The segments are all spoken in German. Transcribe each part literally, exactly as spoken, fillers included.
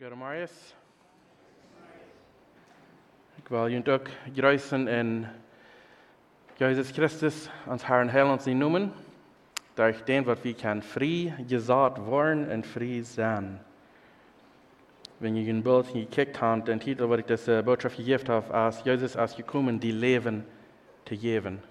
Goede Marius. Ik wil jullie ook gruisen in Jezus Christus, ons Herr und Heiland sie noemen. Durch den, wat wir kan vrij gezaad worden en vrij zijn. Wenn ihr ein Bild gekickt habt, den Titel, was ich das uh, Botschaft gegeben habe, als Jesus ist gekommen, die Leben zu geben.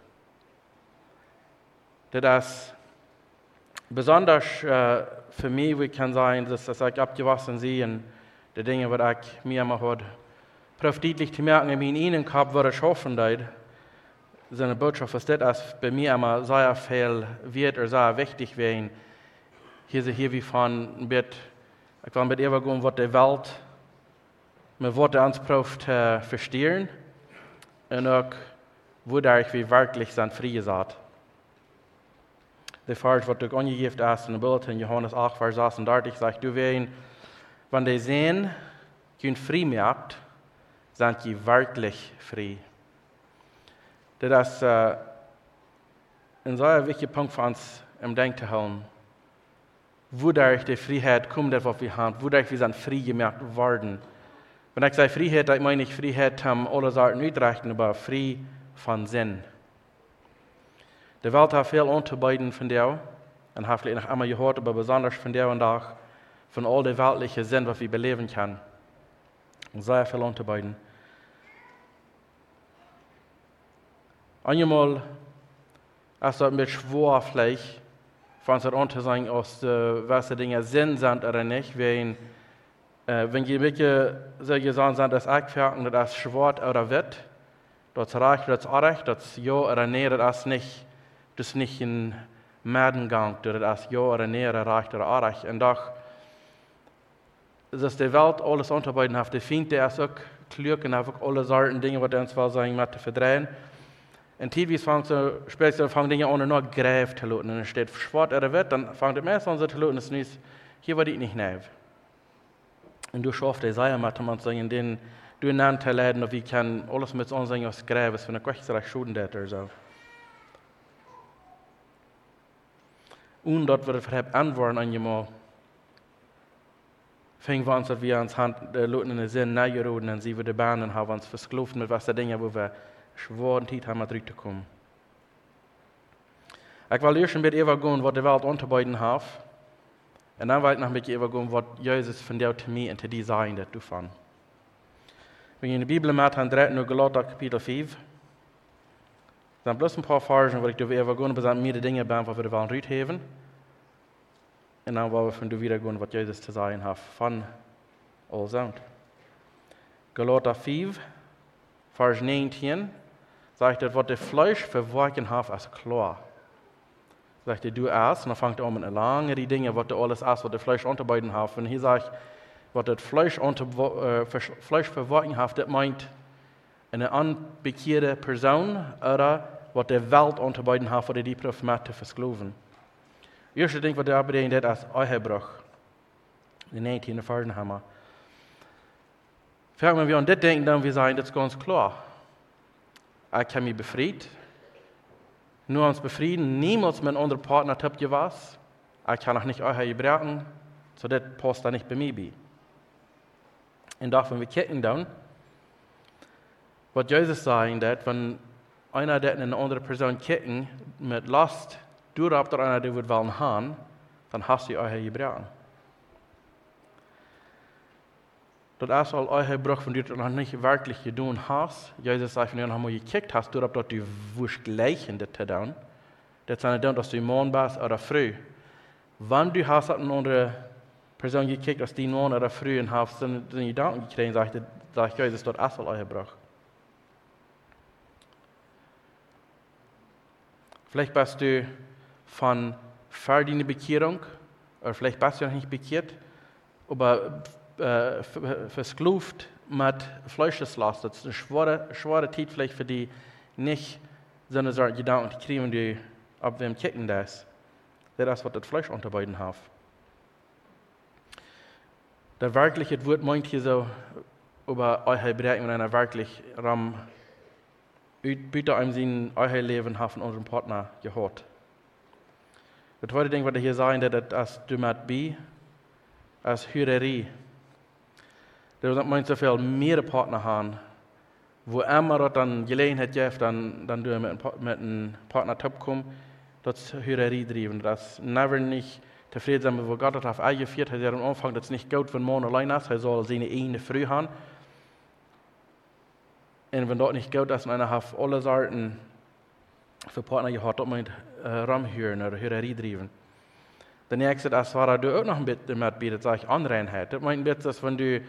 Das ist besonders uh, für mich, wie kann sein, dass, dass ich abgewaschen sehe und die Dinge, was ich mir immer hat, deutlich zu merken, in meinen Innenkopf, was ich hoffen würde, seine Botschaft ist das, bei mir immer sehr viel wird oder sehr wichtig werden. Hier ist hier wie von, wird, ich will mit ihr gehen, was die Welt mit Worten anspricht, zu verstehen und auch, wo da ich wie wirklich sein Friede sagt. Der Vers, was du angegeben hast in der Bild in Johannes acht, Vers sechsunddreißig, sagt, du werden, wenn die sehen, ihr frei merkt, sind ihr wirklich frei. Das ist äh, ein sehr wichtiger Punkt für uns im Denken zu haben. Wodurch die Freiheit kommt, das was wir haben, wodurch wir sind frei gemerkt worden. Wenn ich sage Freiheit, dann meine ich Freiheit, um alle Sachen ausrichten, aber frei von Sinn. Die Welt hat viel unterbeiden von dir und hat vielleicht noch einmal gehört, aber besonders von dir und auch von all den weltlichen Sinn, was wir beleben können. Und sehr viel unterbeiden. Einmal ist es ein bisschen schwer, vielleicht, von uns unterzeigen, aus äh, welche Dinge Sinn sind oder nicht. Wenn, äh, wenn die wirklich solche Sachen sind, dass ich merke, dass es schwarz oder wird, das reicht, das recht, das ja oder nee, das ist nicht, das ist nicht ein Medengang, das ist ja oder nee, reicht oder recht. Und doch, dass die Welt alles unterbeiden hat, die findet es auch klug und einfach alle Sorten Dinge, die uns will sagen, mit zu verdrehen. Und teilweise fangen so, speziell fangen Dinge an, nur gräf zu lassen. Und es steht schwarz oder wird, dann fangen die meisten an so zu lassen, das ist hier war die nicht neu. Und du schaffst die Seier mit dem sagen, den du nennt zu leiden, und wir können alles mit uns sagen, aus Gräbes, wenn ich wirklich so schuden das oder so. Und dort wird es antworten an jemand, fingen wir uns, dass wir uns Hand, äh, Leuten in den Sinn näherruden, und sie würde Bahnen haben uns verskluft mit was der Dinge, wo wir schworen Zeit haben, zurückzukommen. Ich will erst ein bisschen übergehen, was die Welt unterbeiden hat. Und dann will ich noch ein bisschen übergehen, was Jesus von dir zu mir und zu dir sagen, das du fand. Wenn ihr in der Bibel mit haben, dreht nur Galater Kapitel fünf. Dann bloß ein paar Versen, wo ich dir übergehen, bis an mir die Dinge bin, was wir wollen rausheben. Und dann wollen wir von dir wieder gehen, was Jesus zu sagen hat, von all sind. Galater fünf, Vers neunzehn, sagt er, was der Fleisch verworfen hat, ist klar. Sagt er, du erst, und dann fängt er an mit lange die Dinge, was du alles erst, was der Fleisch unterbeiden hat. Und hier sagt, was das Fleisch, unter, äh, Fleisch verworfen hat, das meint eine unbekehrte Person oder was der Welt unterbeiden hat, was die Propheten versklaven. Das erste Ding, was der bedeutet, das ist Ehebruch. Die neunzehn Versen haben wir. Wenn wir an das denken, dann wir sagen, das ist ganz klar. Ich kann mich befrieden. Nur uns befrieden, niemals mit einem anderen Partner tippt ihr was. Ich kann auch nicht euch gebrauchen, so das passt da nicht bei mir bei. Und doch, wenn wir kicken dann, was Jesus sagt, dass wenn einer der eine andere Person kicken, mit Last, du habt einer, der wird wollen haben, dann hast du euch gebrauchen. Das ist all euer Bruch, wenn du das noch nicht wirklich getan hast. Jesus sagt, wenn du noch mal gekickt hast, du hast dort die Wurst gleichen, das zu tun. Das ist nicht, dass du morgen bist oder früh. Wenn du hast eine andere Person gekickt, als die morgen oder früh und hast dann den Gedanken gekriegt, sagt sagt Jesus, dort ist all euer Bruch. Vielleicht bist du von verdiente Bekehrung, oder vielleicht bist du noch nicht bekehrt, aber Uh, verskluft mit Fleischeslast. Das ist eine schwere, schwere Zeit vielleicht für die nicht so eine Sorte Gedanken kriegen, die ab dem kicken das. Das ist, was das Fleisch unterbeiden hat. Der wirkliche Wort meint hier so über euer Bereichen, wenn einer wirklich Ram bitte einem sein euer Leben hat von unserem Partner gehört. Das zweite Ding, was er hier sagen, das ist du mit B, als Hürerie. Da meint so viel mehr Partner haben, wo immer dann Gelegenheit gibt, dann, dann du mit, mit einem Partner kommen, das Hörerei driven, das never nicht zufrieden sein, wo Gott hat auf eingeführt hat, er am Anfang, das nicht gut, wenn man allein ist, er soll seine eine früh haben. Und wenn dort nicht gut ist, und einer hat alle Sorten für Partner gehabt, dort meint äh, Ramhören oder Hörerei driven. Der nächste, das war du auch noch ein bisschen damit bietet, sage ich, Anreinheit. Das meint jetzt, dass wenn du,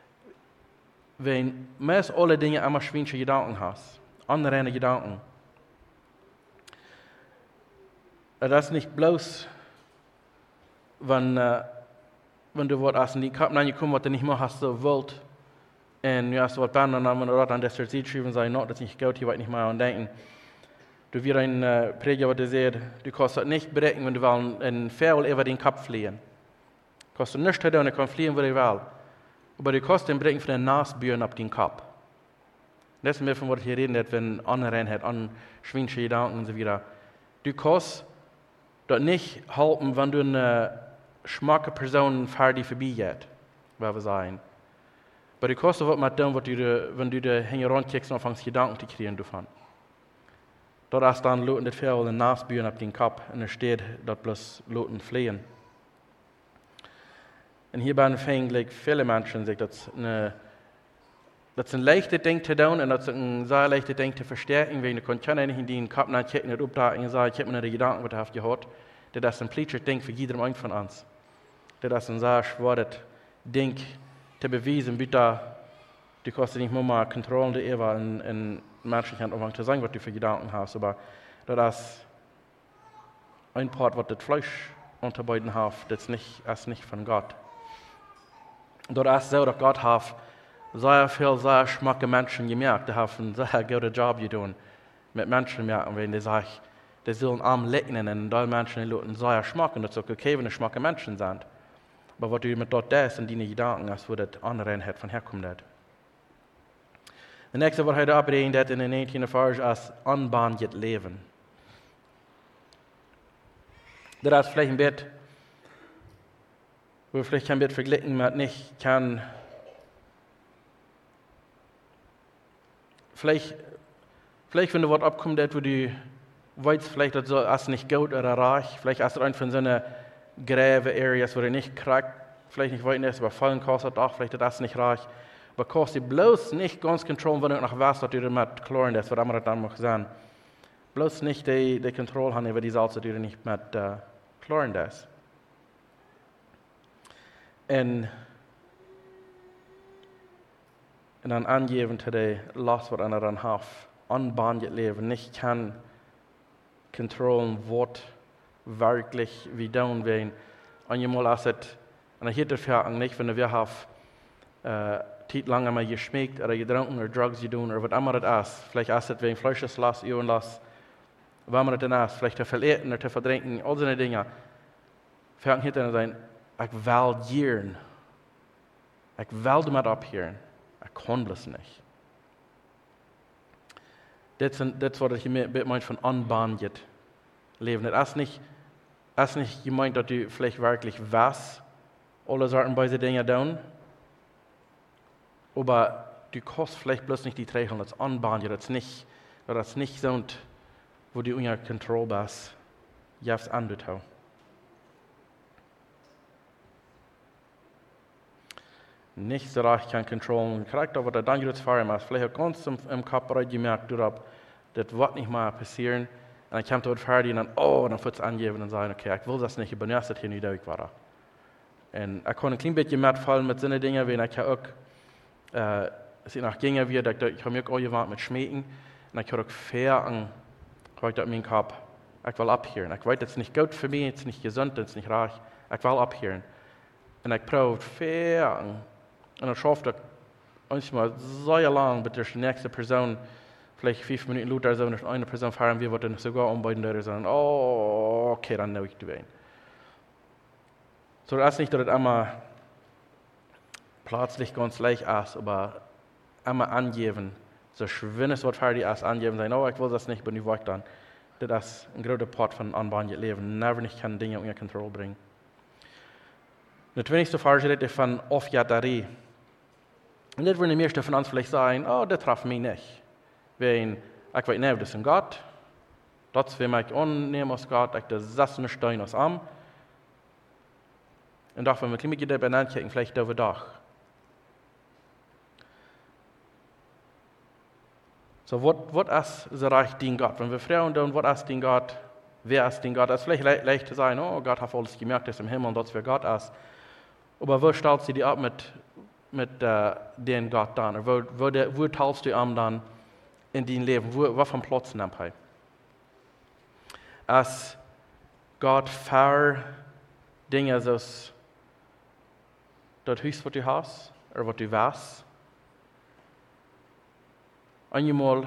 wenn meist alle Dinge immer schwindliche Gedanken hast, anreine Gedanken, das ist nicht bloß, wenn, äh, wenn du was hast, in die Kappen angekommen, was du nicht mehr hast, so wollt, und du hast was behandelt, und dann, wenn du dort an der Strategie schreiben und sagen, no, das ist nicht gut, hier will ich nicht mehr an denken. Du wirst ein äh, Prediger, was du siehst, du kannst das nicht bedecken, wenn du willst, einen Pfeil über den Kopf fliehen. Du kannst nicht tun, und du kannst fliehen, wo du willst. Aber du kannst den bedecken von den Nasbüren auf den Kopf. Das ist mir von was ich hier reden, wenn Anreinheit, an schwindliche Gedanken und so weiter. Du kannst das nicht halten, wenn du eine schmacke Person vor dir vorbeigeht, was wir sagen. Aber du kannst was mit dem, was du, wenn du da hinterherkickst und anfängst, Gedanken zu kriegen davon. Dort ist dann Leuten das Fell und Nasbüren auf den Kopf und es steht dort bloß Leuten fliehen. Und hierbei fängt viele Menschen sich das eine, das ist ein leichtes Ding zu tun und das ist ein sehr leichtes Ding zu verstärken, wenn du kannst nicht in den Kopf nachchecken und aufdagen und sagen, ich habe mir die Gedanken, was ich gehört habe. Das ist ein plötzliches Ding für jeden einen von uns. Das ist ein sehr schweres Ding zu beweisen, bitte, du kannst nicht mehr mal Kontrollen der Eva in, in Menschen kann anfangen zu sagen, was du für Gedanken hast, aber das ist ein Part, was das Fleisch unter beiden hat, das nicht, ist nicht von Gott. Dort ist so, dass Gott hat sehr viel, sehr schmacke Menschen gemerkt, die haben einen sehr guten Job getan mit Menschen merken, wenn die sagen, die sollen arm lecken und die Menschen die sehr schmacken, das ist okay, wenn die schmacke Menschen sind. Aber was du mit dort das und deine Gedanken hast, wo das Anreinheit von herkommt. Der nächste, was heute abreden, in den neunzehnten Vers, ist unbandelt Leben. Das ist vielleicht ein bisschen, wo wir vielleicht ein bisschen vergleichen mit nicht kann, vielleicht, vielleicht wenn du was abkommt, wo du weißt, vielleicht das ist nicht gut oder reich, vielleicht ist es einfach so eine Gräbe Areas, wo du nicht kriegst, vielleicht nicht weit ist, aber fallen kostet auch, vielleicht ist das nicht reich. Aber kannst du bloß nicht ganz kontrollieren, wenn du noch weißt, dass du damit Chloren das, was andere dann noch sagen. Bloß nicht die, die Kontrolle haben über die Salze, die du nicht mit uh, Chloren das. Und, und dann angeben zu dem Last, was einer dann hat, unbandelt leben, nicht kann kontrollieren, was wirklich wie tun wollen. Einmal ist es, und ich hätte dafür nicht, wenn wir haben, äh, Zeit lang einmal geschmeckt oder getrunken oder Drugs getan oder was immer das ist. Vielleicht ist es wegen Fleischeslass, Uhrenlass, wenn man das dann ist, vielleicht zu verleiten oder zu verdrängen, all diese Dinge. Fängt hinter dann sein, ich will gieren. Ich will damit abhören. Ich kann das nicht. Das ist, was ich meine von unbandelt leben. Das ist nicht, das ist nicht gemeint, dass du vielleicht wirklich weißt, alle Sorten bei diesen Dingen tun. Aber du kannst vielleicht bloß nicht die Regeln, das anbahnen, das nicht, das nicht so, wo du unter Kontrolle bist, jetzt anzutun. Nicht so reich kann kontrollen, korrekt, aber der dann jetzt fahren muss. Vielleicht ganz im, im Kopf gemerkt, du hast, das wird nicht mal passieren. Und dann kommt dort fertig und dann, oh, dann wird es angeben und sagen, okay, ich will das nicht, ich benutze das hier nicht durch. Und ich kann ein klein bisschen mitfallen mit solchen Dingen, wenn ich auch Uh, es ist nach Gänge wie, ich habe mich auch gewarnt mit Schmecken und ich habe auch fair an, ich in meinem Kopf, ich will abhören. Ich weiß, das ist nicht gut für mich, es ist nicht gesund, es ist nicht reich, ich will abhören. Und ich probiere fair an. Und dann schafft ich manchmal sehr lang, bis die nächste Person, vielleicht fünf Minuten lauter, so, wenn eine Person fahren will, wird dann sogar um beiden Leute sagen, oh, okay, dann nehme ich die ein. So, das ist nicht, dass es immer plötzlich ganz leicht ist, aber immer angeben, so schwindet es, was fertig ist, angeben, sagen, oh, ich will das nicht, bin ich weg dann. Das ist ein großer Part von unbandelt Leben. Never nicht kann Dinge unter Kontrolle bringen. Der zweite Vers redet von Aufjäterei. Und das würden die meisten von uns vielleicht sagen, oh, das traf mich nicht. Weil ich weiß nicht, das ist ein Gott. Das will mich annehmen aus Gott, ich das sassen Stein aus Arm. Und doch, wenn wir klimmig dabei nachdenken, vielleicht darüber doch. So, was ist so reich dein Gott? Wenn wir fragen, dann, was ist dein Gott? Wer ist dein Gott? Es ist vielleicht le leicht zu sagen, oh, Gott hat alles gemerkt, das ist im Himmel und das wer Gott ist. Aber wo stellst du dich ab mit, mit uh, dem Gott dann? Wo, wo, de, wo teilst du an dann in dein Leben? Wo, was für einen Platz nimmt er? Als Gott für Dinge, das das Haus, was du hast, oder was du weißt. Einmal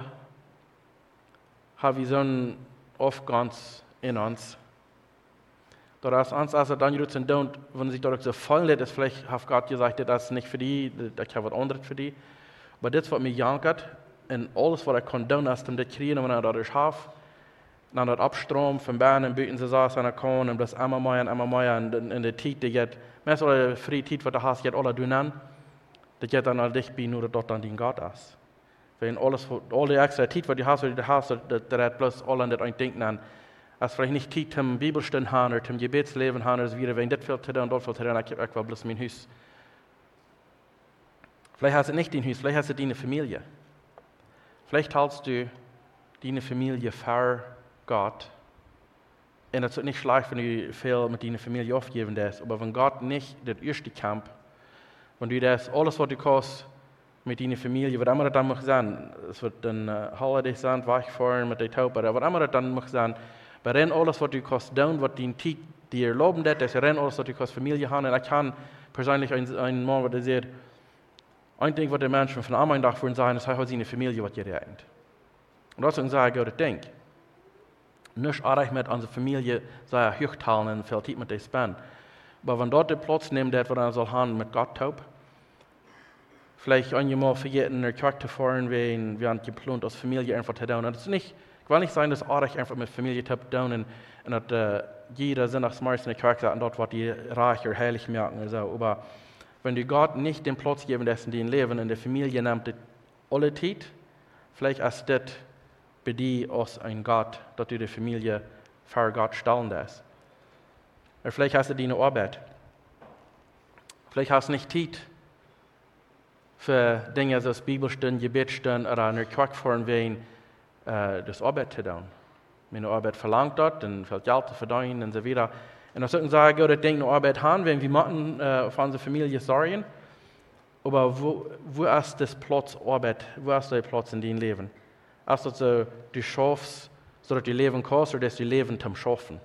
haben wir so einen Aufgang in uns, dass uns, als er dann jetzt tun, wenn sich dadurch so fallen lässt, ist vielleicht hat Gott gesagt, das ist nicht für die, das ist was anderes für die. Aber das, was mir jankert, und alles, was er kann tun, ist, um das zu kriegen, wenn er dadurch hat, dann das Abstrom von Bernen, Büten, sie saß an der Korn, und das immer mehr und immer mehr, und in der Zeit, die geht, meist alle freie Zeit, was du hast, geht alle tun an, das geht dann all dich bei, nur dort dann dein Gott ist. Wenn alles, alle extra Zeit, was du hast, was du hast, das hat bloß alle an das ein Denken an. Als vielleicht nicht Zeit zum Bibelstunden haben oder zum Gebetsleben haben, oder so wieder, wenn das viel zu tun und dort viel zu tun, ich habe bloß mein Haus. Vielleicht hast du nicht dein Haus, vielleicht hast du deine Familie. Vielleicht hältst du deine Familie für Gott. Und es ist nicht schlecht, wenn du viel mit deiner Familie aufgeben darfst, aber wenn Gott nicht der erste Kampf, wenn du das, alles, was du kannst, mit deiner Familie, was immer das dann muss sein, es wird dann uh, Holiday sein, wegfahren mit der Taupe, aber was immer das dann muss sein, bei rennen alles, was du kannst tun, was dein Tiet dir erlauben das, dass rennen alles, was du kannst Familie haben, und ich kann persönlich einen, einen Mann, der sagt, ein Ding, was die Menschen von einem Tag würden sagen, ist, hat seine Familie, was ihr denkt. Und das ist ein gutes Ding. Nicht arg mit unserer Familie sei hochteilen und viel Zeit mit dir spenden. Aber wenn dort der Platz nimmt, der wir dann soll haben mit Gott taub, vielleicht einmal vergessen, in der Kirche zu fahren, wenn wir geplant als Familie einfach zu tun. Das ist nicht, ich will nicht sagen, dass arg einfach mit Familie zu tun und, und dass uh, jeder Sonntagsmorgens in der Kirche sagt, und dort wird die reich oder heilig merken. Oder so. Aber wenn du Gott nicht den Platz geben lässt in dein Leben, in der Familie nimmt das alle Zeit, vielleicht ist das bei dir als ein Gott, dass du die Familie für Gott stellen lässt. Oder vielleicht hast du deine Arbeit. Vielleicht hast du nicht Zeit für Dinge, als Bibelstunden, Gebetsstunden oder in der Kirche fahren wollen, äh, das Arbeit zu tun. Meine Arbeit verlangt dort, und viel Geld zu verdienen und so weiter. Und dann sollten sagen, ja, das Ding eine Arbeit haben, wenn wir machen, äh, für unsere Familie sorgen. Aber wo, wo ist das Platz Arbeit? Wo ist der Platz in deinem Leben? Ist das so, du schaffst, so dass du leben kannst, oder dass du leben zum Schaffen?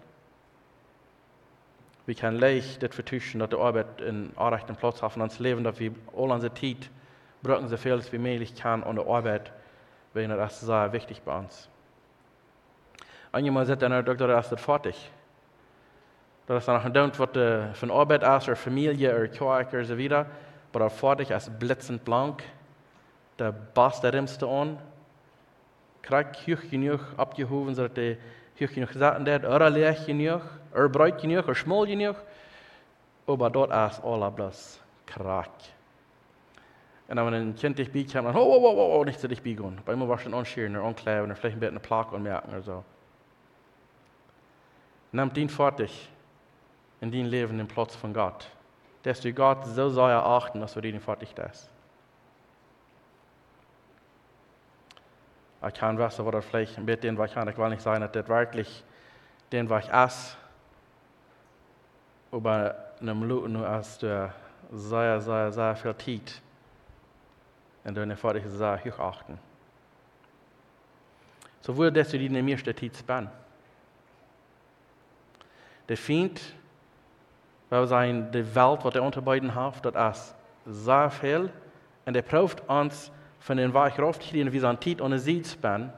Wir können leicht das vertuschen, dass die Arbeit einen anrechten Platz hat in unserem Leben, dass wir all unsere Zeit brauchen, so viel wie möglich kann an der Arbeit, weil das ist sehr wichtig bei uns. Einmal sagt der Doktor, das ist fertig. Das ist dann noch ein was von Arbeit ist, oder Familie, oder Kirche, oder so weiter, aber fertig ist blitzend blank, der Bass der Rimmste an, kriegt hoch genug abgehoben, so dass der hoch genug satten wird, oder leer genug, oder breit genug, oder schmal genug, aber dort ist alles bloß krack. Und dann, wenn ein Kind dich biegt, kann man, oh, oh, oh, oh, nicht zu dich biegen. Bei mir war es schon anscheren oder ankleiden oder vielleicht ein bisschen eine Plage anmerken oder so. Nimm den fertig in dein Leben den Platz von Gott. Dass du Gott so sehr erachten, dass du den fertig das. Ich kann wissen, was das vielleicht mit dem, was ich kann, ich will nicht sagen, dass das wirklich den, was ich esse, aber in einem Minuten nur hast du sehr, sehr, sehr viel Zeit. Und dann fertig sehr hoch achten. So würde das du die in der meiste Zeit spenden. Der Feind, weil sein die Welt, was er unter beiden hat, das ist sehr viel. Und er prüft uns von den Weich raufzukriegen, wie sein Zeit ohne sie spenden,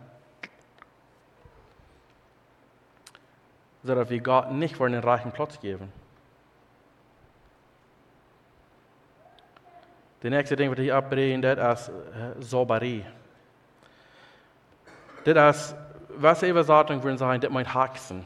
so dass wir Gott nicht für einen reichen Platz geben. Das nächste Ding, was ich abbrechen, das ist äh, Sauberie. Das ist, was ich sagen würde, sagen, das meint Hexen.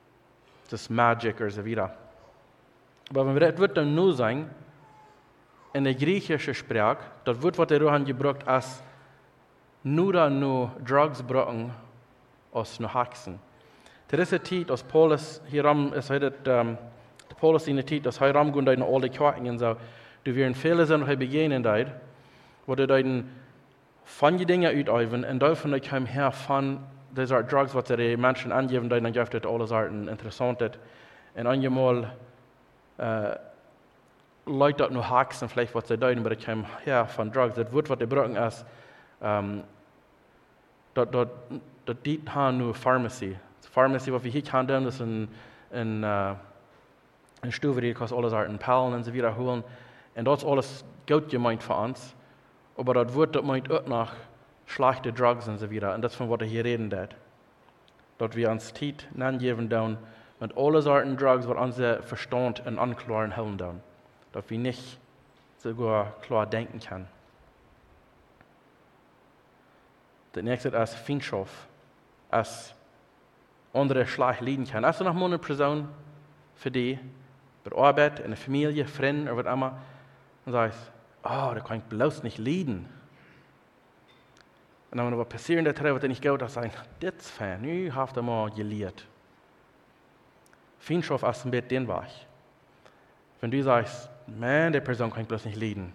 Das ist Magic oder so weiter. Aber wenn wir das wird dann nur sein, in der griechischen Sprache, das Wort, was er haben gebraucht, als nur nur Drugs brauchen, als nur Haxen. Das ist die Zeit, als Paulus hier am, es hat ähm, Paulus in der Zeit, als er am in all die Kirchen und so, du wirst viele Sachen begegnen dort, wo du dann von die Dinge ausüben und davon kommen her von diese Drugs, was die Menschen angeben, dann gibt es alle Sorten interessant. Und einmal äh, Leute dort nur Haxen, vielleicht was sie deuten, aber die kommen her von Drugs. Das Wort, was die brauchen, ist, ähm, dort, dort, dort dient nur Pharmacy. Pharmacy, was wir hier können, das ist ein, ein, uh, ein Stufe, die kostet alle Sorten Pillen und so weiter holen. Und das ist alles gut gemeint für uns. Aber das Wort, das meint auch noch schlechte Drugs und so weiter. Und das ist von was wir hier reden. Dat. Dort wir uns Zeit angeben tun, mit alle Sorten Drugs, was unser Verstand und Anklaren helfen tun. Dass wir nicht sogar klar denken können. Das nächste ist Feindschaft. Als andere schlecht leiden kann. Als du noch mal eine Person für die, bei der Arbeit, in der Familie, Freunde oder was immer, und sagst, oh, da kann ich bloß nicht leiden. Und dann, wenn was passiert, der Treffen, was nicht gut ist, sagen, das ist fein, ich habe das mal gelehrt. Feindschaft ist ein bisschen den Weg. Wenn du sagst, man, die Person kann ich bloß nicht leiden.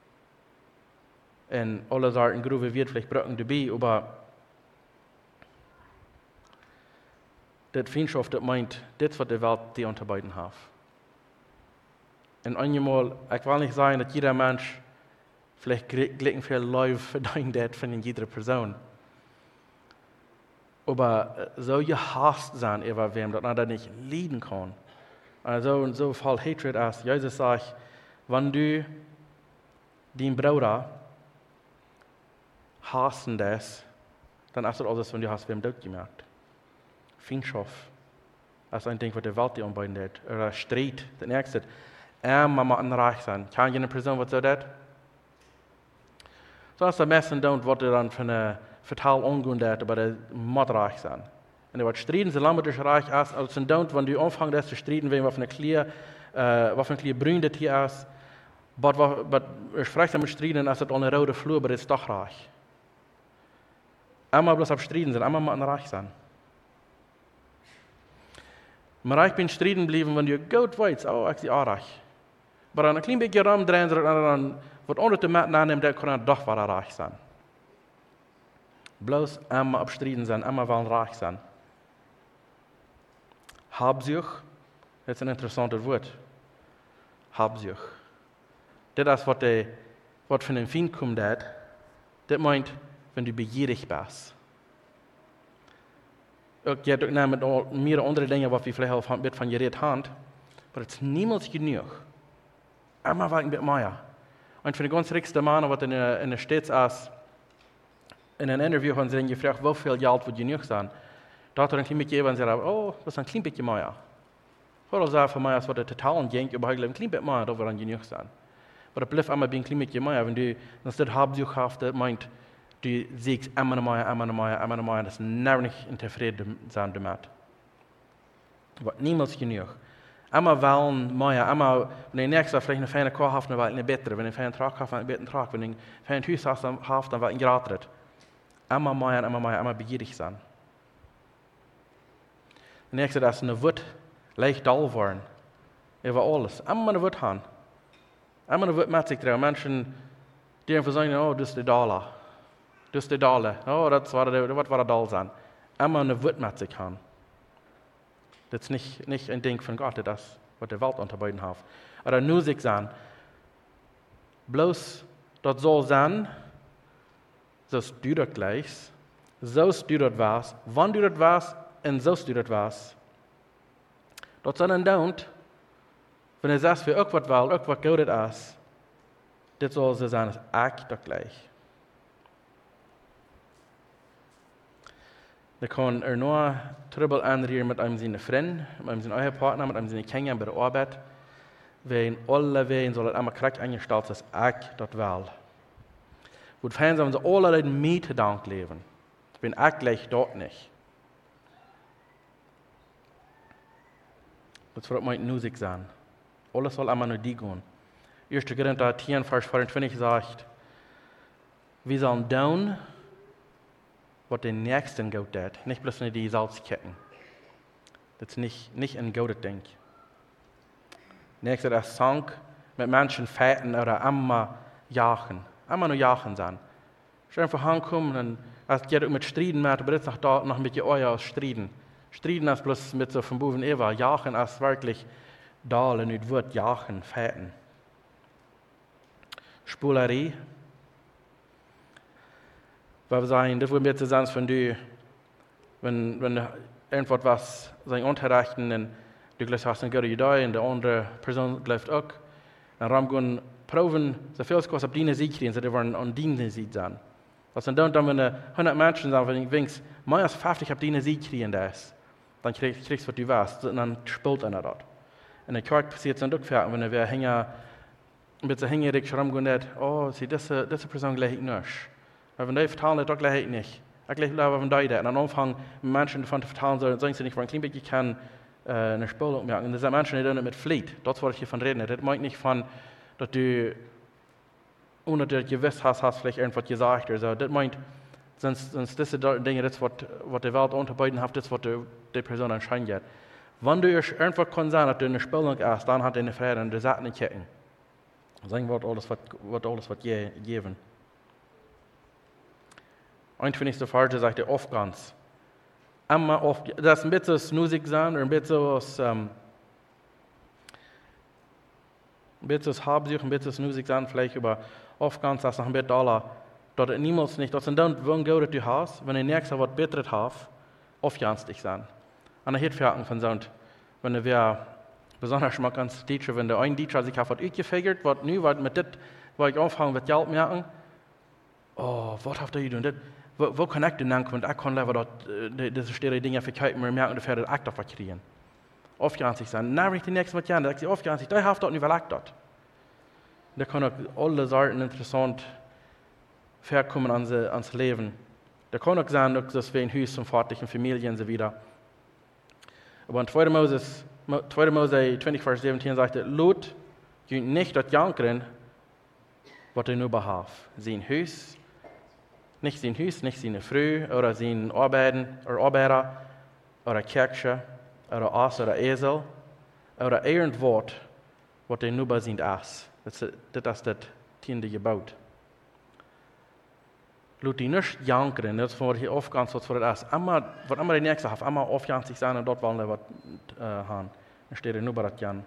Und alle sagen, Gruppe wird vielleicht brauchen dabei, aber das Feindschaft, das meint, das, was die Welt die unter beiden hat. Und einmal, ich will nicht sagen, dass jeder Mensch vielleicht gleich viel Leid verdient von jeder Person. Aber so gehasst sein, über wem, dass man das nicht leiden kann. Also, so voll Hatred ist. Jesus sagt, wenn du den Bruder hassen das, dann ist das alles, wenn du hast, wem dort gemerkt. Feindschaft. Das ist ein Ding, was die Welt die anbietet. Oder Streit. Das nächste. Er muss reich sein. Kann jede Person, was so das? So ist der meisten don't, was er dann für eine fatal umgehen hat, aber er muss reich sein. Und er wird streiten, solange du reich ist, also don't, wenn du anfängst zu streiten, wenn was für eine Klier, äh, was für eine Klier bründet hier ist, aber ich frage mit streiten, ist das eine rote Flur, aber er ist doch reich. Einmal bloß auf streiten sein, einmal muss reich sein. Maar ich bin streiten geblieben, wenn du gut weißt, oh, ich bin auch reich. Aber ein klein bisschen rumdrehen, dann wird ohne zu merken, dann der kann doch war reich sein. Bloß einmal abstreiten sein, einmal wollen reich sein. Habsucht, das ist ein interessantes Wort. Habsucht. Das ist, was, die, was von dem Feind kommt, das meint, wenn du begierig bist. Ich habe mit mehr andere Dinge, was wir vielleicht auch ein bisschen von geredet haben, aber es ist niemals genug. Einmal war ein bisschen mehr. Und für den ganz reichsten Mann, was in der, in der Stadt ist, in einem Interview haben sie ihn gefragt, wie viel Geld wird genug sein? Da hat er ein klein bisschen gegeben und gesagt, oh, das ist ein klein bisschen mehr. Vorher sagen für mich, es wird total gering, aber ein klein bisschen mehr, da wird dann genug sein. Aber es bleibt einmal ein klein bisschen mehr, wenn du das Habsucht hast, das meint, du siehst immer noch mehr, immer noch mehr, immer noch mehr, das ist never nicht zufrieden sein damit. Aber niemals genug. Einmal wollen mehr, einmal, wenn der nächste vielleicht eine feine Kuh hat, dann will eine bessere, wenn ein feinen Trag hat, dann einen besseren Trag, wenn ein feines Haus hat, dann will ein gratis. Einmal mehr, immer mehr, einmal begierig sein. Der nächste, das ist eine Wut, leicht dull worden. Über alles. Einmal eine Wut haben. Einmal eine Wut mit sich tragen. Menschen, die einfach sagen, oh, das ist der Dollar. Das ist der Dollar. Oh, das war der, was war der Dollar sein. Einmal eine Wut mit sich haben. Das ist nicht, nicht ein Ding von Gott, das ist, was die Welt unterbeiden hat. Oder nur sich sein. Bloß, das soll sein, so du das gleich, so du das was, wann du das was, und so du das was. Das soll dann don't, wenn er sagt, für irgendwas will, irgendwas gut ist, das soll so sein, als ich das gleich. Da kann er nur Trübel anrühren mit einem seiner Freund, mit einem seiner Partner, mit einem seiner Kinder bei der Arbeit. Wenn alle Wegen soll er einmal korrekt eingestellt sein, als ich das will. Wo die Fans haben, sie alle Leute mit Dank leben. Wenn ich gleich dort nicht. Das wird meine Musik sein. Alles soll einmal nur die gehen. erster Korinther zehn, Vers vierundzwanzig sagt, wir sollen tun, was den Nächsten gut tut, nicht bloß in die Salzketten. Das ist nicht, nicht ein gutes Ding. Nächster ist Sang mit Menschen fäten oder immer jagen. Immer nur jagen sein. Schön einfach ankommen und als geht mit Striden mit, aber jetzt noch da noch ein bisschen euer aus Striden. Striden ist bloß mit so vom Buben Eva. Jagen ist wirklich da und nicht wird jagen, fäten. Spulerie. Weil wir sagen, das wird mir zusammen von dir, wenn, wenn irgendwas was sein unterrichten, und du gleich hast eine gute Idee und die andere Person gleich auch, dann haben wir proben, so viel es kostet, auf die Sieg kriegen, so die wollen an die Sieg sein. Was dann dann, wenn hundert Menschen sagen, wenn ich wenigstens mehr als fünfzig auf die Sieg kriegen, das, dann kriegst, kriegst du, was du weißt, und dann spielt einer dort. In der Kirche passiert es dann auch, wenn wir hängen, ein bisschen hängerig rumgehen, oh, sie, diese, diese Person gleich nicht. Aber wenn die vertalen, das gleich nicht. Ich glaube, wenn die das, und am Anfang Menschen davon zu vertalen, so, sagen sie nicht, wenn ich kann, äh, eine Spülung merken. Und das sind Menschen, die nicht mit Fleet. Das, was ich hiervon rede. Das meint nicht von, dass du, ohne dass du gewusst hast, hast vielleicht irgendwas gesagt oder so. Das meint, sonst, sonst diese Dinge, das, was, was die Welt unterbeiden hat, das, was die, die Person anscheinend hat. Wenn du irgendwas kann sagen, dass du eine Spülung hast, dann hat er eine Freude und du sagst nicht ketten. Sagen wir alles, was, was alles, was je, geben. einundzwanzigste Vers sagt er oft ganz. Immer oft, das ist ein bisschen snusig sein, oder ein bisschen was, ähm, ein bisschen was habsüchig, ein bisschen snusig sein, vielleicht, aber oft ganz, das ist noch ein bisschen aller, dass er niemals nicht, dass er dann, wenn du du hast, wenn er nächstes was Bitteres hast, oft janstig sein. Und er hat Ferken von so, wenn er besonders mal ganz Teacher, wenn der ein Teacher sich hat ausgefigert, was nu, was mit dit, was ich anfangen mit Geld merken, oh, was habt ihr denn? Wo, wo kann ich denn ankommen? Ich kann lieber dort, diese stille Dinge verkaufen, mir merken, dass wir das Aktor verkriegen. Oft kann sich sagen, na, wenn ich die nächste Mal jahren, ich oft kann sich, da haft dort nicht verlagt dort. Da kann auch alle Sorten interessant verkommen ans, ans Leben. Da kann auch sein, dass wir in Hüs und fertigen Familien und so wieder. Aber in zweiter Mose zwanzig, Vers siebzehn sagt er, Lot, geht nicht dort jankern, was er nur behalf. Sein Hüs, nicht sein Hüs, nicht seine Frau oder sein Arbeiten oder Arbeiter oder Kirche oder Ass oder Esel oder irgendwas, was er nur bei sein Ass. Das ist das tiende Gebot. Lot die nicht jankern, das war hier oft ganz, was für das Ass. Immer, was immer die Nächste hat, immer aufjankig sein und dort wollen wir was äh, haben. Dann steht er nur bei das Jan.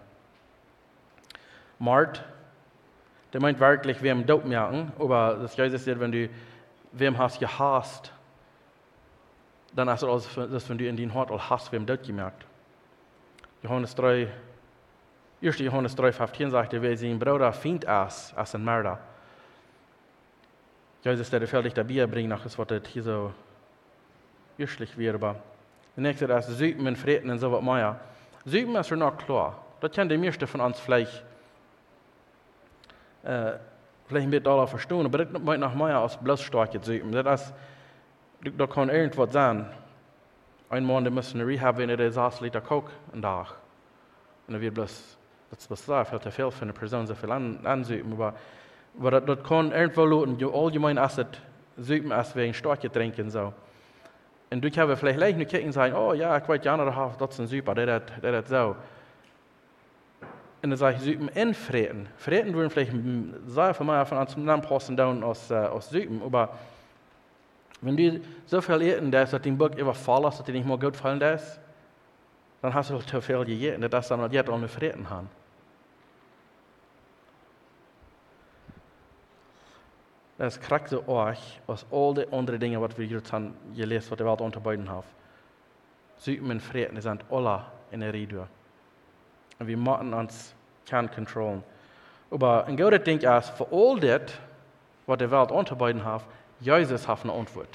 Mord, der meint wirklich, wem Dope merken, aber das Jesus sagt, wenn du wem hast gehasst, dann hast du das, wenn du in den Hort all hast, wem Dope gemerkt. Johannes drei, erster Johannes drei, fünfzehn sagt er, wer sein Bruder Feind ist, als ein Mörder. Jesus, der fällig der Bier bringt, nach das, was das hier so üschlich wird, aber der nächste ist Süden und Frieden und so was mehr. Süden ist schon noch klar. Das kann die meiste von uns vielleicht Äh, vielleicht ein bisschen alle verstehen, aber das meint nach mehr als bloß starke Süden. Das ist, da kann irgendwas sein. Ein Mann, der muss eine Rehab, wenn er der saß, Liter Coke einen Tag. Und er wird bloß, das ist was da, viel zu viel für eine Person, so viel an, ansüben. Aber, aber das, das kann irgendwo lauten, allgemein Asset süben, als wegen starke trinken, so. Und du kannst vielleicht gleich nur kicken und sagen, oh ja, ich weiß ja noch, das ist ein Super, der hat so. Und dann sage ich, Süden in Frieden. Frieden würden vielleicht sehr von mir von einem Posten down aus, äh, aus Süden, aber wenn du so viel essen, dass das den Buch überfallen ist, dass dir nicht mehr gut fallen ist, dann hast du zu viel gegessen, dass dann jetzt auch eine Frieden haben. Das kriegt so euch aus all den anderen Dingen, was wir jetzt haben gelesen, was die Welt unterbeiden haben. Süden und Frieden, die sind alle in der Rede. Und wir müssen uns kann kontrollieren. Aber ein guter Ding ist, für all das, was die Welt unterbeiden hat, Jesus hat eine Antwort.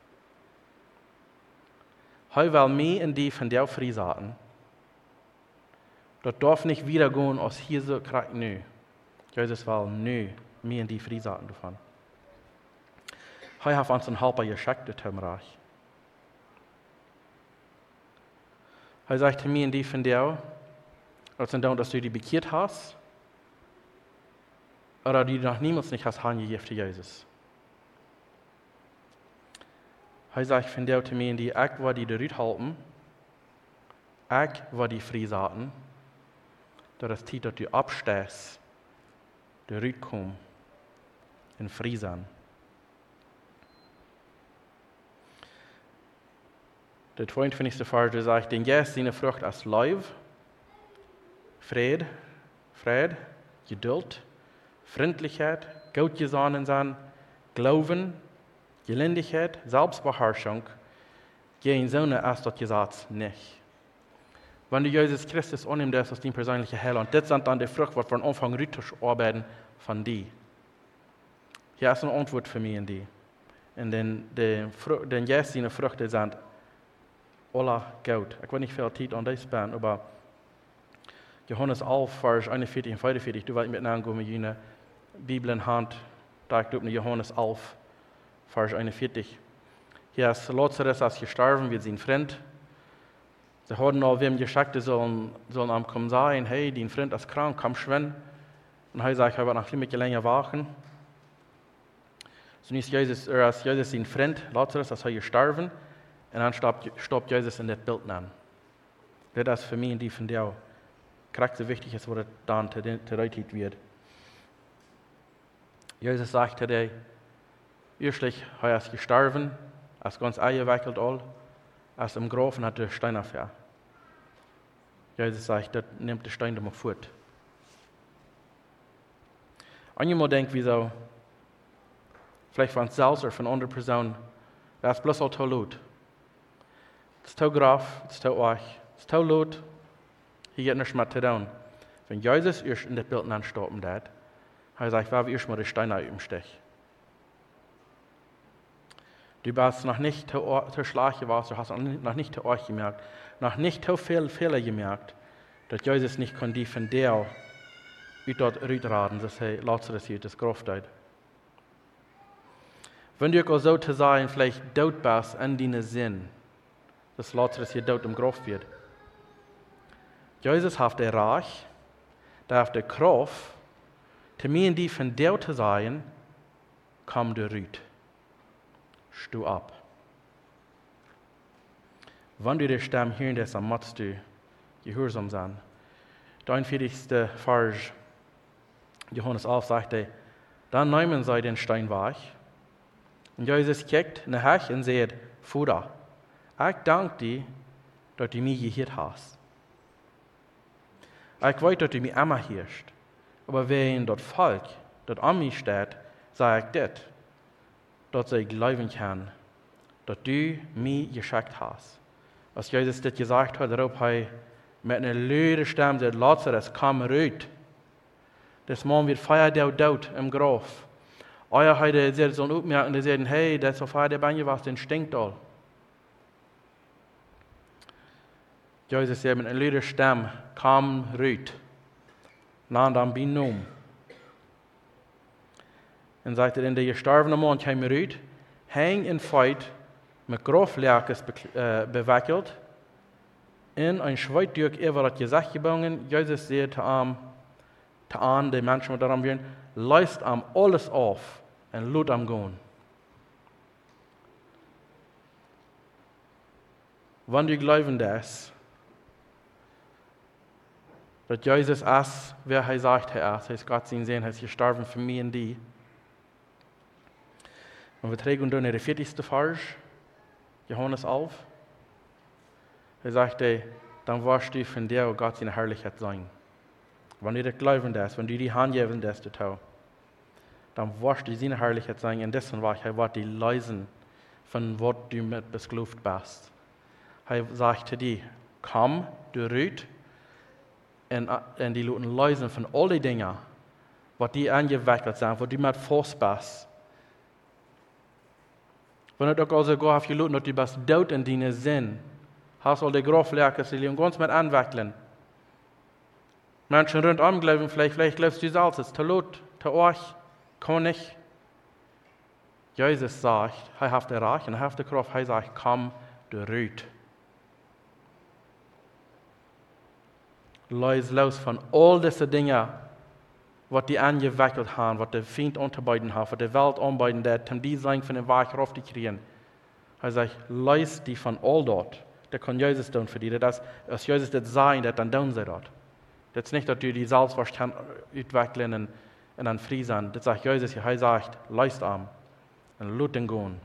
Er will mich und die von der freisetzen. Das darf nicht wieder gehen, aus hier so kriegt nö. Jesus will nö, mich und die freisetzen davon. Er hat uns einen Helfer geschickt, das Reich. Er sagt mir und die von der, als dann, dass du die bekehrt hast, oder die du noch niemals nicht hast hingegeben zu Jesus. Hij sagt, ich finde zu mir, die ich war die Rüt halten, ich war die Friesaten, dass es Zeit, dass du abstehst, der Rüt kommt, in Friesen. Der zweiundfünfzigste Vers sagt, den Geist seine Frucht als Leib, Fried, Fried, Geduld, Freundlichkeit, Goutgesonnen sein, Glauben, Gelindigkeit, Selbstbeherrschung, gehen so eine als das Gesetz nicht. Wenn du Jesus Christus annimmst als dein persönlicher Herr, und das sind dann die Frucht, die von Anfang rüttisch arbeiten von dir. Hier ist eine Antwort für mich in die. Und den, den, den Jesus seine Früchte sind alle gut. Ich will nicht viel Zeit an das sparen, aber Johannes elf, Vers einundvierzig und fünfundvierzig, du weißt miteinander gehen mit jener Bibel in Hand, da ich glaube Johannes elf, Vers einundvierzig. Hier ist Lazarus als gestorben, wird sein Freund. Sie haben all wem geschickt, die sollen, sollen am kommen sein, hey, dein Freund ist krank, komm schwimmen. Und er sagt, er wird noch ein bisschen länger wachen. So ist Jesus, er ist Jesus sein Freund, Lazarus, als er gestorben. Und dann stoppt Jesus in das Bild an. Das ist für mich die von der so wichtig ist, was dann gedeutet wird. Jesus sagte dir, erstlich, er ist gestorben, er ist ganz eingewickelt all, er ist im Grab und hat den Stein aufgehört. Jesus sagt, das nimmt den Stein mal fort. Einmal denkt wie so, vielleicht von uns selbst oder von anderen Personen, das ist bloß all zu laut. Es ist zu Graf, es ist zu euch, es ist zu laut, hier geht nichts mehr zu tun. Wenn Jesus erst in das Bild anstoppen hat, er sagt, war wie erst mal den Stein aus dem Stich. Du bist noch nicht zu, zu schlecht gewesen, du hast noch nicht zu euch gemerkt, noch nicht zu viel Fehler gemerkt, dass Jesus nicht von die von der dort rütraden, dass er Lazarus hier das Grab hat. Wenn du auch so zu sein, vielleicht tot bist an deinen Sinn, dass Lazarus hier tot im Grab wird. Jesus hat der Reich, der hat der Kraft, zu mir die von der zu sein, kam der Rüt. Steh ab. Wenn du die Stimme hören, dann musst du gehorsam sein. Der einundvierzigste Vers, Johannes elf, sagte, dann nehmen sie den Stein weg. Und Jesus kijkt nach Hech und sagt, Vater, ich danke dir, dass du mich gehört hast. Ich weiß, dass du mich immer hörst. Aber wenn das Volk, das an mich steht, sage ich das, dass ich glauben kann, dass du mich geschickt hast. Als Jesus das gesagt hat, darauf hat er mit einer lauten Stimme gesagt, Lazarus, komm raus. Das Mann wird feiern der dort im Grab. Euer hat er so aufmerken, die sagen, hey, das ist so feier der Beine was, den stinkt all. Jesus sagt mit einer lauten Stimme, komm raus. Land am Binom. Und sagt er, in der gestorbene Mann kam raus, häng in Feit, mit Graflerkes be, äh, bewickelt, in ein Schweitdürk über das Gesicht gebogen. Jesus sagt am an, die Menschen, die daran waren, leist am alles auf und lut am gehen. Wenn du glauben das, dass Jesus ist, wer er sagt, er ist, er ist Gott sein Sehen, er ist gestorben für mich und die. Und wir tragen dann den vierzigsten Vers, Johannes elf. Er sagte, dann wirst du von der Gott seine Herrlichkeit sein. Wenn du das glauben das, wenn du die Hand geben das, dann wirst du seine Herrlichkeit sein. Und dessen war ich, er wird die leisen, von was du mit beglaubt bist. Er sagte dir, komm, du Rüt, und, und die Leute leisen von all den Dingen, was die angewickelt sind, was du mit Fuß bist. Wenn du auch also gehst auf die Leute, dass du bist tot in deinen Sinn, hast all die Graflerke, die liegen ganz mit anwickeln. Menschen rundum glauben vielleicht, vielleicht glaubst du selbst, es ist zu laut, zu euch, kann nicht. Jesus sagt, er hat der Reich und er hat die Kraft, er sagt, komm, du Rüt. Lass los von all diesen Dingen, was die angewickelt haben, was der Feind unterbeiden hat, was der Welt anbeiden hat, um die Sachen von dem Weg raufzukriegen. Er sagt, leist die von all dort. Das kann Jesus tun für die. Das ist Jesus das sein, das dann tun sie dort. Das ist nicht, dass du die selbst kann entwickeln und, und dann frei sein. Das sagt Jesus, er sagt, leist am und lut den gehen.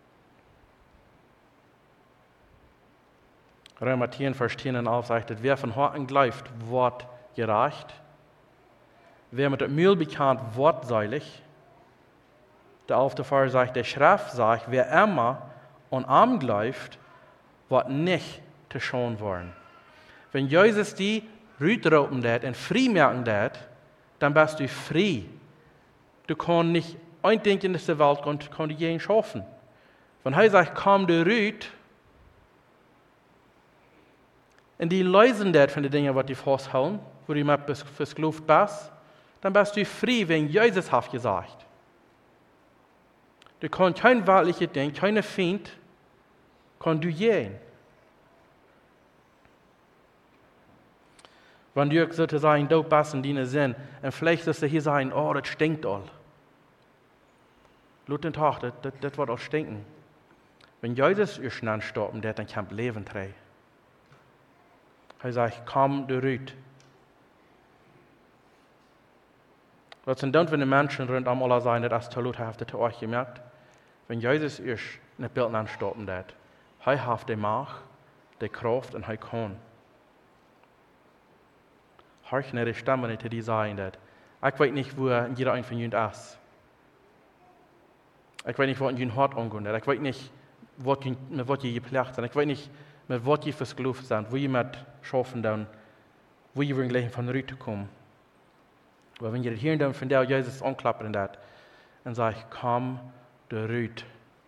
Römer zehn, Vers zehn und elf sagt, wer von Herzen glaubt, wird gerecht. Wer mit dem Mühl bekannt, wird seilig. Der elfte Vers sagt, der Schrift sagt, wer immer und arm glaubt, wird nicht zu schon worden. Wenn Jesus die rütropen dat und frei merken dat, dann bist du frei. Du kannst nicht eindenken in diese Welt, und kann du jeden schaffen. Wenn er sagt, komm du rüt, und die lösen das von den Dingen, was die festhalten, wo du mit versklavt bist, dann bist du frei, wenn Jesus hat gesagt. Du kannst kein weltliches Ding, keine Feind, kann du gehen. Wenn du sozusagen dort bist in deinem Sinn, und vielleicht wirst du hier sagen, oh, das stinkt all. Laut den Tag, das, das, das wird auch stinken. Wenn Jesus ihr schnell stoppen, der dann kann Leben trägt. Er sagt, komm, du rüt. Was sind dann, wenn die Menschen rund um alle sein, das ist toll, habt ihr euch gemerkt? Wenn Jesus ihr nicht Bild anstoppen wird, er hat die Macht, die Kraft und er kann. Hörch nicht die Stimme nicht, die sagen, dass ich weiß nicht, wo jeder ein von ihnen ist. Ich weiß nicht, was in ihrem Hart angeht. Ich weiß nicht, mit was ihr gepflegt sind. Ich weiß nicht, mit was ihr versklavt sind, wo ihr mit schaffen dann, wo ihr gleich von Rüte kommen. Aber wenn ihr hier dann von der Jesus anklappen dat und sagt, komm, der Rüt.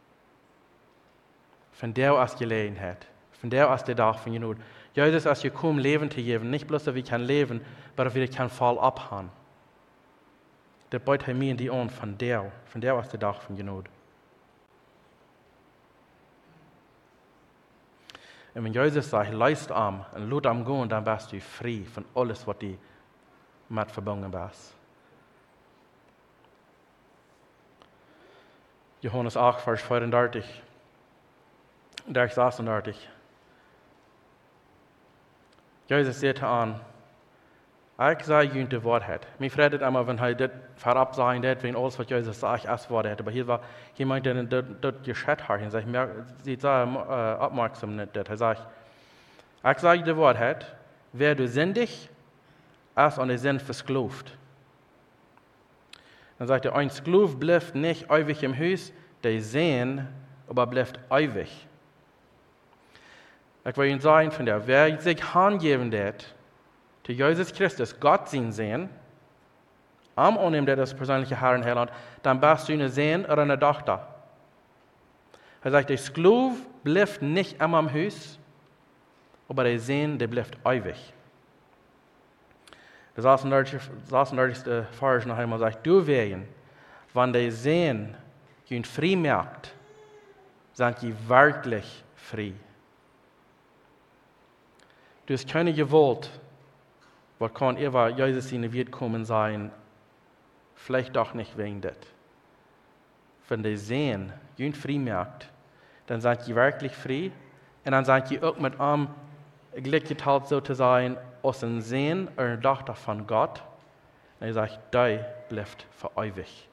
Von der aus Gelegenheit, von der aus der Tag von Genut. Jesus ist gekommen, Leben zu geben, nicht bloß, dass wir kann leben, aber wir kann Fall abhauen. Der beut mir in die Ohren von der, von der aus der Tag von Genut. Und wenn Jesus sagt, leist am und lut am gehen, dann bist du frei von alles, was die mit verbunden ist. Johannes acht, Vers vierunddreißig. Vers sechsunddreißig. Jesus sagt an, ich sage ihnen die Wahrheit. Mich freut es immer, wenn er das vorab sagen wird, wenn alles, was Jesus sagt, ist Wahrheit. Aber hier war jemand, der das geschätzt hat. Sie sagen, aufmerksam nicht. Er sagt, ich sage die Wahrheit, wer du sündig ist und der Sinn versklavt. Dann sagt er, ein Sklav bleibt nicht ewig im Haus, der sehen, aber bleibt ewig. Ich will Ihnen sagen, von der, wer sich hingeben wird, zu Jesus Christus, Gott sehen sehen, am annehmen, der das persönliche Herrn Heiland, dann bist du eine Sohn oder eine Tochter. Er sagt, der Sklav bleibt nicht immer im Haus, aber der Sohn, der bleibt ewig. Der sechsunddreißigste Vers noch einmal sagt, du werden, wenn der Sohn ihn frei merkt, sind sie wirklich frei. Du hast keine Gewalt, was kann über Jesus in die Welt kommen sein, vielleicht doch nicht wegen das. Wenn die sehen, ihn frei merkt, dann sind sie wirklich frei und dann sind sie auch mit einem Glück geteilt, so zu sein, aus dem Sehen einer Tochter von Gott. Und er sagt, der bleibt für ewig.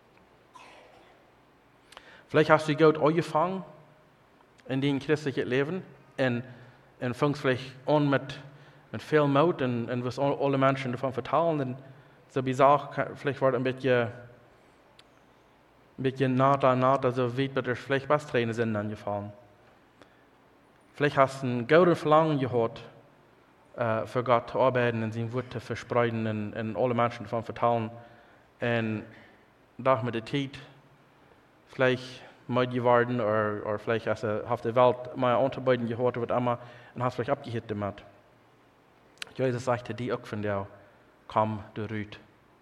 Vielleicht hast du Gott angefangen in dein christliches Leben und und fängst vielleicht an mit, mit viel Mut und, und was alle Menschen davon vertellen. Und so wie gesagt, vielleicht wird ein bisschen, ein bisschen nahe, nahe, so weit wird es vielleicht was Tränen sind angefallen. Vielleicht hast du ein gutes Verlangen gehabt, äh, für Gott zu arbeiten und sein Wort zu verspreiten und, und alle Menschen davon vertellen. Und doch mit der Zeit vielleicht mal geworden oder, oder vielleicht hast du auf der Welt mal Unterbeiden gehört oder was immer und hast vielleicht abgehört damit. Jesus sagte die auch von der, komm, du Rüt.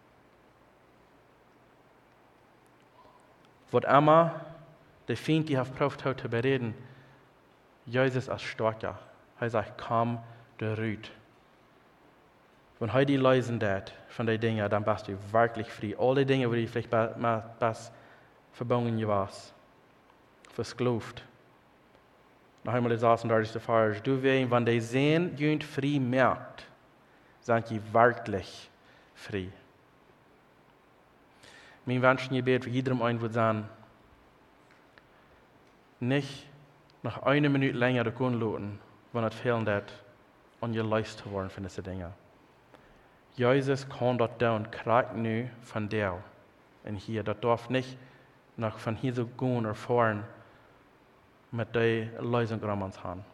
Was immer der Feind die hat versucht hat zu bereden, Jesus ist stärker. Er sagt, komm, du Rüt. Wenn du die lesen dat von den Dingen, dann bist du wirklich frei. All die Dinge, wo du vielleicht bist verbunden warst, versklavt. Noch einmal ist das in der Fall, du weißt, wenn die sehen, jünd frei merkt, sind die wirklich frei. Mein Wunsch in Gebet für jedem einen wird sein, nicht nach einer Minute länger gehen lassen, wenn es fehlen wird, und ihr leist zu werden von diesen Dingen. Jesus kann das tun, kriegt nu von dir und hier. Das darf nicht nach von hier so gehen oder fahren mit der Lösung um uns haben.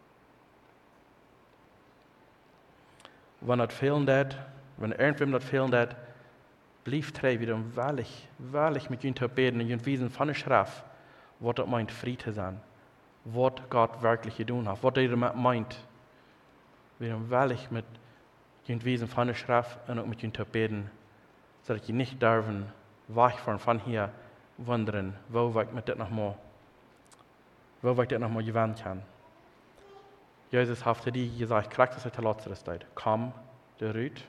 Wenn das fehlen wird, wenn irgendwem das fehlen wird, blieb drei wieder wahrlich, wahrlich mit ihnen zu beten und wiesen von der Schrift, was das meint, frei zu sein, was Gott wirklich getan hat, was er meint, wieder wahrlich mit ihnen wiesen von der Schrift und auch mit ihnen zu beten, so dass sie nicht dürfen, wegfahren von hier, wundern, wo ich mit das noch mal, wo ich das noch mal gewinnen kann. Jesus hat zu dir gesagt, kriegst du es zur letzten Zeit, komm, der Rüt,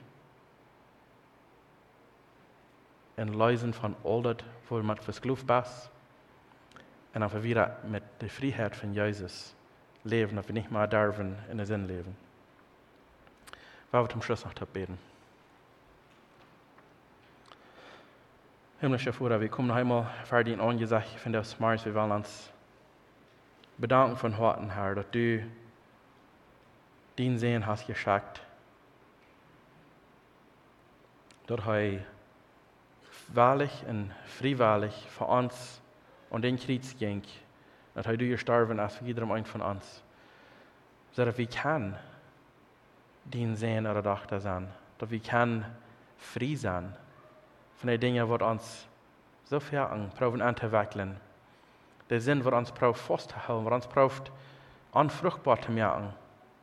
und lösen von all das, wo man versklavt ist, und einfach wieder mit der Freiheit von Jesus leben, dass wir nicht mehr dürfen in den Sinn leben. Wir zum Schluss noch beten. Himmlischer Vater, wir kommen noch einmal für den angesagt, ich finde das smart, wir wollen uns bedanken von Herzen, Herr, dass du den Sehen hast geschickt, dass er wahrlich und freiwillig für uns und den Kreuz ging, dass er du gestorben ist für jedem einen von uns, so dass wir können den Sehen oder Tochter sein, dass wir können frei sein von den Dingen, die uns so fern proben anzuwickeln, der Sinn, der uns braucht festzuhalten, der uns braucht unfruchtbar zu machen.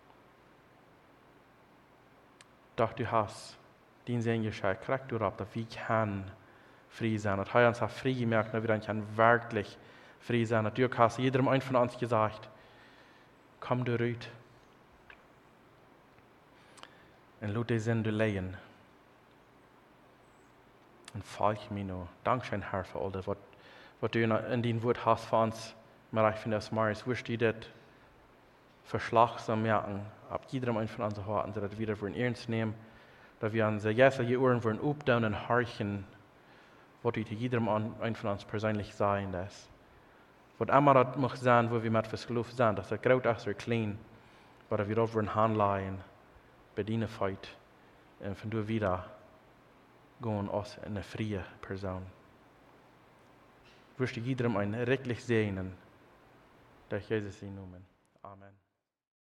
Doch du hast den Sehen gescheit, kriegst du ab, dass wir können frei sein. Und er uns auch frei gemerkt, dass wir dann können wirklich frei sein. Und du hast jedem einen von uns gesagt, komm du rüt. Und lass den Sinn du lehen. Und folg mir noch. Dankeschön, Herr, für all das, was, was du in dein Wort hast für uns. Aber ich finde das Maris, wirst du das verschlagsam merken, ab jedem einen von uns Horten, so dass wir das ernst nehmen, dass wir unsere geistliche Ohren wollen aufbauen und horchen, was du jedem einen von uns persönlich sein lässt. Was immer das muss sein, wo wir mit versklavt sind, dass er groß ist oder klein, aber wir auch wollen handeln, bedienen feit, und von du wieder gehen als eine freie Person. Wirst du jedem einen rechtlich sehen, durch Jesus in Namen. Amen.